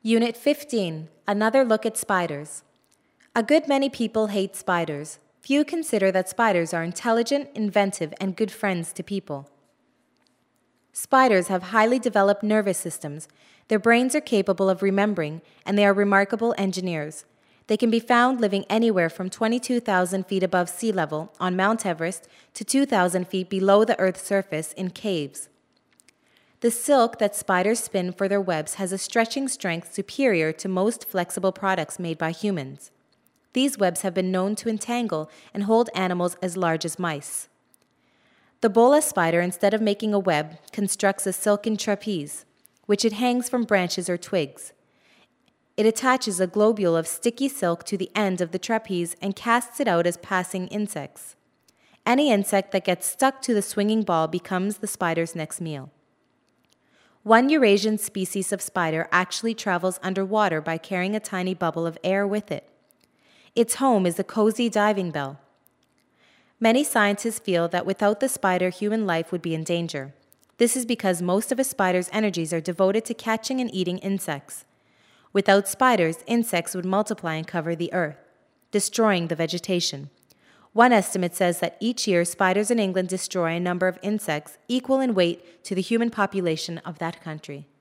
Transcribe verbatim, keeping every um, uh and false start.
Unit fifteen, another look at spiders. A good many people hate spiders. Few consider that spiders are intelligent, inventive, and good friends to people. Spiders have highly developed nervous systems. Their brains are capable of remembering, and they are remarkable engineers. They can be found living anywhere from twenty-two thousand feet above sea level on Mount Everest to two thousand feet below the Earth's surface in caves. The silk that spiders spin for their webs has a stretching strength superior to most flexible products made by humans. These webs have been known to entangle and hold animals as large as mice. The bola spider, instead of making a web, constructs a silken trapeze, which it hangs from branches or twigs. It attaches a globule of sticky silk to the end of the trapeze and casts it out as passing insects. Any insect that gets stuck to the swinging ball becomes the spider's next meal. One Eurasian species of spider actually travels underwater by carrying a tiny bubble of air with it. Its home is a cozy diving bell. Many scientists feel that without the spider, human life would be in danger. This is because most of a spider's energies are devoted to catching and eating insects. Without spiders, insects would multiply and cover the earth, destroying the vegetation. One estimate says that each year spiders in England destroy a number of insects equal in weight to the human population of that country.